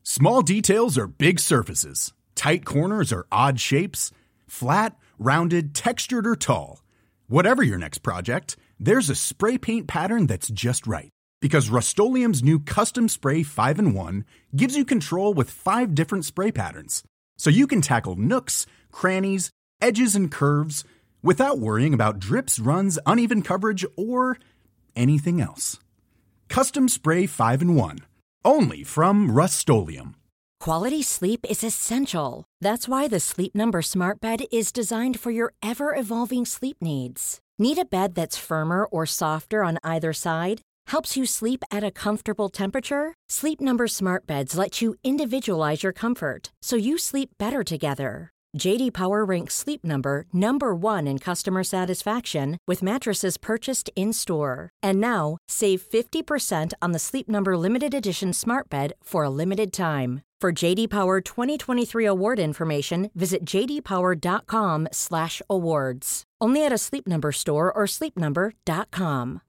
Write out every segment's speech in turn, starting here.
Small details are big surfaces. Tight corners are odd shapes. Flat, rounded, textured, or tall. Whatever your next project, there's a spray paint pattern that's just right. Because Rust-Oleum's new Custom Spray 5-in-1 gives you control with 5 different spray patterns. So you can tackle nooks, crannies, edges, and curves without worrying about drips, runs, uneven coverage, or anything else. Custom Spray 5-in-1. Only from Rust-Oleum. Quality sleep is essential. That's why the Sleep Number Smart Bed is designed for your ever-evolving sleep needs. Need a bed that's firmer or softer on either side? Helps you sleep at a comfortable temperature? Sleep Number Smart Beds let you individualize your comfort, so you sleep better together. J.D. Power ranks Sleep Number number 1 in customer satisfaction with mattresses purchased in-store. And now, save 50% on the Sleep Number Limited Edition Smart Bed for a limited time. For J.D. Power 2023 award information, visit jdpower.com/awards. Only at a Sleep Number store or sleepnumber.com.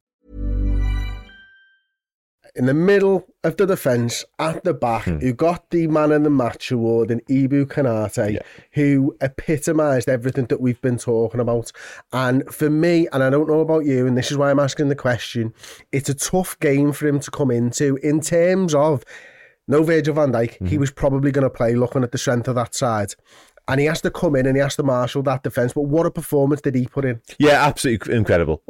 In the middle of the defence, at the back, who got the Man of the Match award in Ibou Konate, who epitomised everything that we've been talking about. And for me, and I don't know about you, and this is why I'm asking the question, it's a tough game for him to come into in terms of no Virgil van Dijk. He was probably going to play looking at the strength of that side. And he has to come in and he has to marshal that defence. But what a performance did he put in? Yeah, absolutely incredible.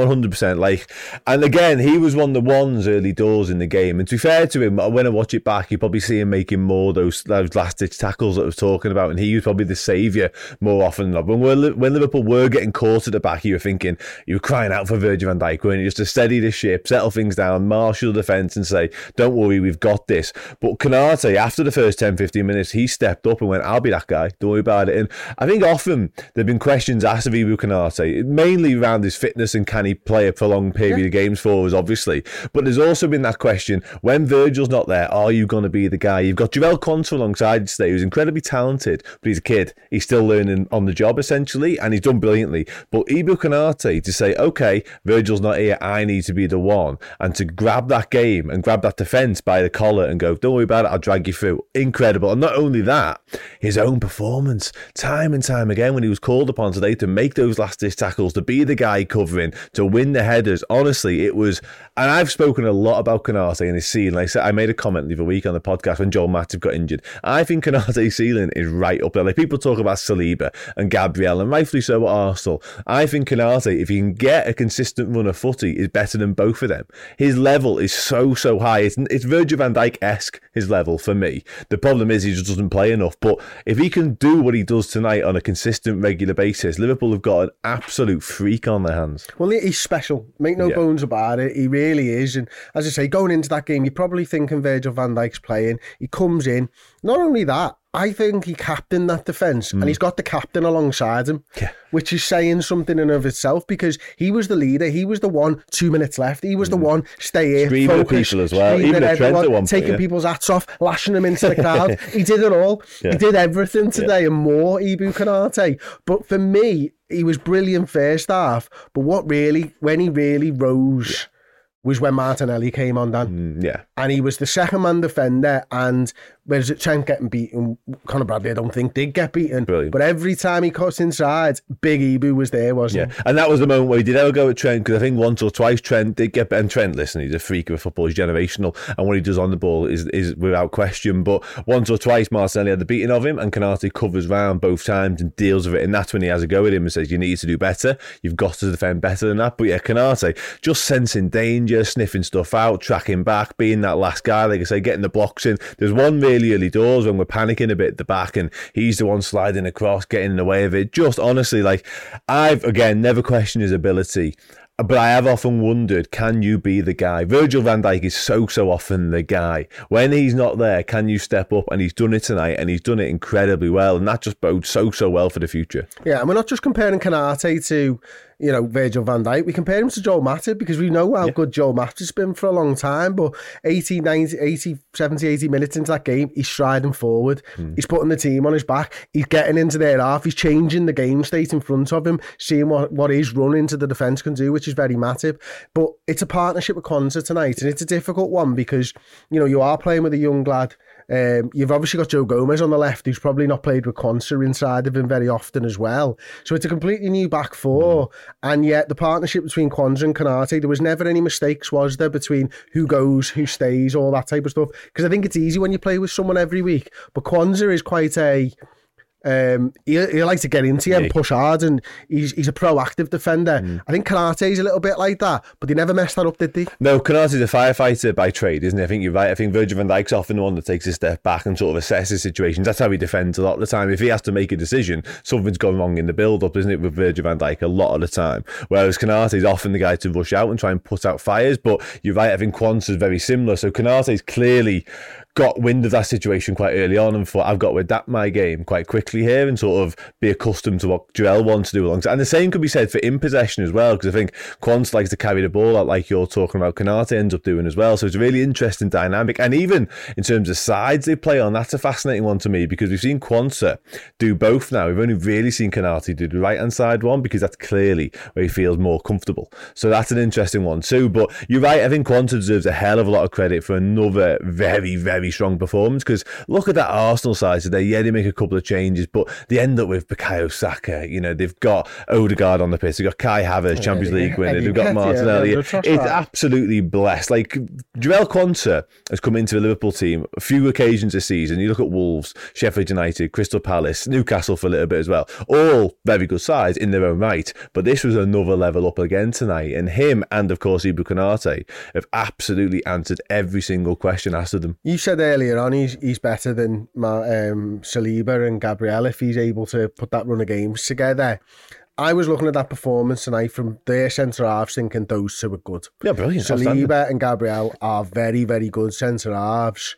100%. And again, he was one of the ones early doors in the game. And to be fair to him, when I watch it back, you probably see him making more those last-ditch tackles that I was talking about. And he was probably the saviour more often than not. When Liverpool were getting caught at the back, you were crying out for Virgil van Dijk, weren't you? Just to steady the ship, settle things down, marshal the defence and say, don't worry, we've got this. But Konate, after the first 10-15 minutes, he stepped up and went, I'll be that guy. Don't worry about it. And I think often there have been questions asked of Ibou Konate, mainly around his fitness and can he play a prolonged period of games for us, obviously. But there's also been that question, when Virgil's not there, are you going to be the guy? You've got Joel Quansah alongside today, who's incredibly talented, but he's a kid. He's still learning on the job, essentially, and he's done brilliantly. But Ibou Konate to say, okay, Virgil's not here, I need to be the one, and to grab that game and grab that defence by the collar and go, don't worry about it, I'll drag you through. Incredible. And not only that, his own performance. Time and time again when he was called upon today to make those last-ditch tackles, to be the guy covering, to win the headers. Honestly, it was... And I've spoken a lot about Konate and his ceiling. Like I said, I made a comment the other week on the podcast when Joel Matip got injured. I think Konate's ceiling is right up there. Like people talk about Saliba and Gabriel, and rightfully so at Arsenal. I think Konate, if he can get a consistent run of footy, is better than both of them. His level is so high. It's Virgil van Dijk-esque, his level, for me. The problem is he just doesn't play enough. But if he can do what he does tonight on a consistent, regular basis, Liverpool have got an absolute freak on their hands. Well, he's special. Make no bones about it. He really is. And as I say, going into that game, you're probably thinking Virgil van Dijk's playing. He comes in. Not only that, I think he captained that defence and he's got the captain alongside him, which is saying something in of itself because he was the leader. He was the one, 2 minutes left. He was the one, stay here, screaming at people as well. Even at Trent at one point, taking people's hats off, lashing them into the crowd. He did it all. He did everything today and more, Ibou Konate. But for me, he was brilliant first half. But when he really rose... was when Martinelli came on, Dan. And he was the second man defender, and whereas it Trent getting beaten, Conor Bradley I don't think did get beaten. Brilliant. But every time he cuts inside, Big Ibou was there, wasn't he? And that was the moment where he did ever go at Trent, because I think once or twice Trent did get, and Trent, listen, he's a freak of a football, he's generational, and what he does on the ball is without question, but once or twice Martinelli had the beating of him, and Konate covers round both times and deals with it, and that's when he has a go at him and says, you need to do better, you've got to defend better than that. But Konate, just sensing danger, sniffing stuff out, tracking back, being that last guy, like I say, getting the blocks in. There's one really early doors when we're panicking a bit at the back and he's the one sliding across, getting in the way of it. Just honestly, I've, again, never questioned his ability, but I have often wondered, can you be the guy? Virgil van Dijk is so often the guy. When he's not there, can you step up? And he's done it tonight, and he's done it incredibly well, and that just bodes so well for the future. Yeah, and we're not just comparing Konate to, Virgil van Dijk. We compare him to Joel Matip because we know how good Joel Matip's been for a long time, but 70, 80 minutes into that game, he's striding forward. He's putting the team on his back. He's getting into their half. He's changing the game state in front of him, seeing what his run into the defence can do, which is very Matip. But it's a partnership with Quansah tonight, and it's a difficult one because, you are playing with a young lad You've obviously got Joe Gomez on the left, who's probably not played with Quansah inside of him very often as well. So it's a completely new back four, and yet the partnership between Quansah and Konate, there was never any mistakes, was there, between who goes, who stays, all that type of stuff? Because I think it's easy when you play with someone every week, but Quansah is quite a... he likes to get into you and push hard, and he's a proactive defender. I think Konate's a little bit like that, but they never messed that up, did they? No, Konate's a firefighter by trade, isn't he? I think you're right. I think Virgil van Dijk's often the one that takes a step back and sort of assesses situations. That's how he defends a lot of the time. If he has to make a decision, something's gone wrong in the build-up, isn't it, with Virgil van Dijk a lot of the time? Whereas Konate's often the guy to rush out and try and put out fires, but you're right, I think Quansah's very similar. So Konate's clearly got wind of that situation quite early on and thought, I've got to adapt my game quite quickly here and sort of be accustomed to what Joel wants to do alongside. And the same could be said for in possession as well, because I think Quansah likes to carry the ball out like you're talking about Konate ends up doing as well. So it's a really interesting dynamic. And even in terms of sides they play on, that's a fascinating one to me, because we've seen Quansah do both now. We've only really seen Konate do the right-hand side one, because that's clearly where he feels more comfortable. So that's an interesting one too. But you're right, I think Quansah deserves a hell of a lot of credit for another very, very strong performance, because look at that Arsenal side today. Yeah, they make a couple of changes, but they end up with Bukayo Saka. You know, they've got Odegaard on the pitch. They've got Kai Havertz, Champions League winner. They've got Martinelli. It's absolutely blessed. Like, Joel Quansah has come into the Liverpool team a few occasions this season. You look at Wolves, Sheffield United, Crystal Palace, Newcastle for a little bit as well. All very good sides in their own right, but this was another level up again tonight. And him and, of course, Ibou Konate have absolutely answered every single question asked of them. You said earlier on he's better than Saliba and Gabriel if he's able to put that run of games together. I was looking at that performance tonight from their centre-halves thinking those two are good. Yeah, brilliant. Saliba and Gabriel are very, very good centre-halves.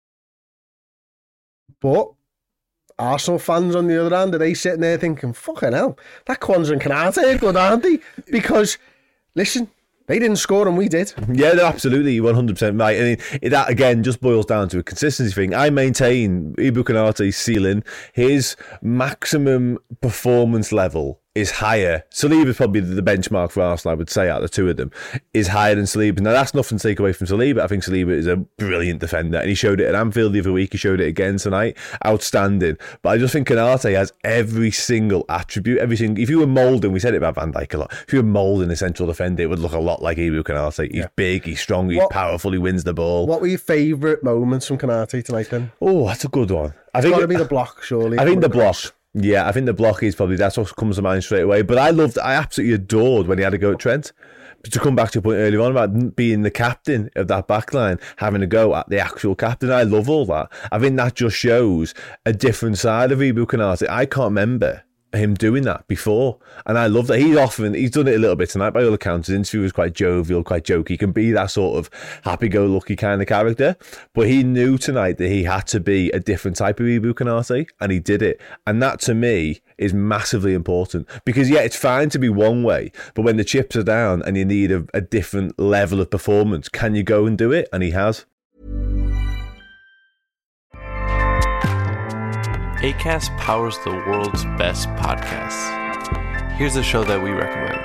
But Arsenal fans on the other hand, are they sitting there thinking, fucking hell, that Quansah and Konate are good, aren't they? Because, listen, they didn't score and we did. Yeah, no, absolutely, 100% right. I mean, that again just boils down to a consistency thing. I maintain Ibou Konate's ceiling, his maximum performance level is higher. Saliba's probably the benchmark for Arsenal, I would say, out of the two of them, is higher than Saliba. Now, that's nothing to take away from Saliba. I think Saliba is a brilliant defender, and he showed it at Anfield the other week. He showed it again tonight. Outstanding. But I just think Konate has every single attribute, if you were moulding, we said it about Van Dijk a lot, if you were moulding a central defender, it would look a lot like Ibou Konate. He's big, he's strong, he's powerful, he wins the ball. What were your favourite moments from Konate tonight then? Oh, that's a good one. It's got to be the block, surely. I think the block. Yeah, I think the block is probably, that's what comes to mind straight away. But I absolutely adored when he had to go at Trent. But to come back to your point earlier on about being the captain of that backline, having a go at the actual captain, I love all that. I think that just shows a different side of Ibou Konate. I can't remember him doing that before, and I love that. He's done it a little bit tonight by all accounts. His interview was quite jovial, quite jokey. He can be that sort of happy-go-lucky kind of character, but he knew tonight that he had to be a different type of Ibou Konate, and he did it. And that to me is massively important, because yeah, it's fine to be one way, but when the chips are down and you need a different level of performance, can you go and do it? And he has. Acast powers the world's best podcasts. Here's a show that we recommend.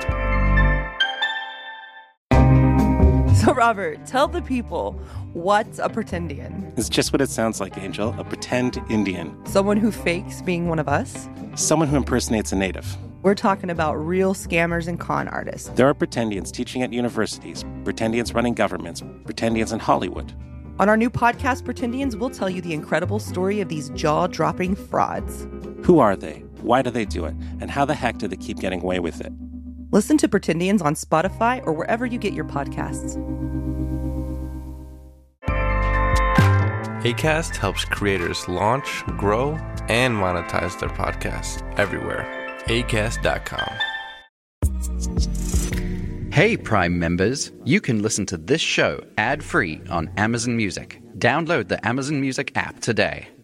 So, Robert, tell the people, what's a pretendian? It's just what it sounds like, Angel. A pretend Indian. Someone who fakes being one of us? Someone who impersonates a native. We're talking about real scammers and con artists. There are pretendians teaching at universities, pretendians running governments, pretendians in Hollywood. On our new podcast, Pretendians, we'll tell you the incredible story of these jaw-dropping frauds. Who are they? Why do they do it? And how the heck do they keep getting away with it? Listen to Pretendians on Spotify or wherever you get your podcasts. Acast helps creators launch, grow, and monetize their podcasts everywhere. Acast.com. Hey, Prime members, you can listen to this show ad-free on Amazon Music. Download the Amazon Music app today.